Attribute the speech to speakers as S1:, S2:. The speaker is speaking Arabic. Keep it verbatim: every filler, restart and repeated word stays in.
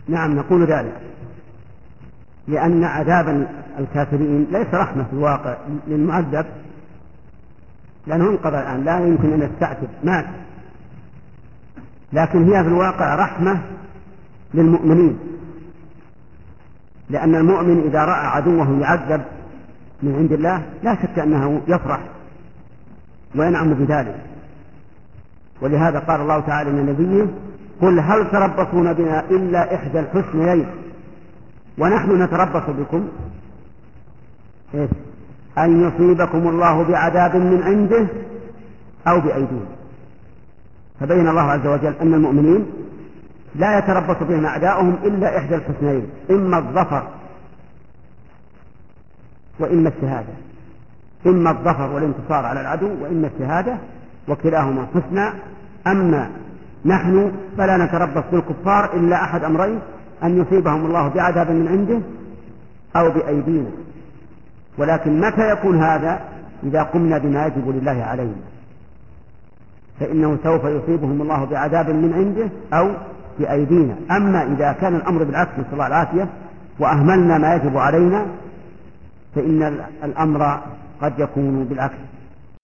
S1: نعم نقول ذلك، لأن عذاب الكافرين ليس رحمة في الواقع للمعذب، لأنه انقضى الآن لا يمكن أن يستعتب مات، لكن هي في الواقع رحمة للمؤمنين، لأن المؤمن إذا رأى عدوه يعذب من عند الله لا شك أنه يفرح وينعم بذلك. ولهذا قال الله تعالى لنبيه: قل هل تربصون بنا إلا إحدى الحسنيين ونحن نتربص بكم إيه؟ أن يصيبكم الله بعذاب من عنده أو بأيدينا. فبين الله عز وجل أن المؤمنين لا يتربص بهم أعداؤهم إلا إحدى الحسنيين، إما الظفر وإما الشهادة، إما الظفر والانتصار على العدو وإما الشهادة، وكلاهما حسنى. أما نحن فلا نتربص بالكفار إلا أحد أمرين: أن يصيبهم الله بعذاب من عنده أو بأيدينا. ولكن متى يكون هذا؟ إذا قمنا بما يجب لله علينا، فإنه سوف يصيبهم الله بعذاب من عنده أو بأيدينا. أما إذا كان الأمر بالعكس نسأل الله العافية وأهملنا ما يجب علينا، فإن الأمر قد يكون بالعكس.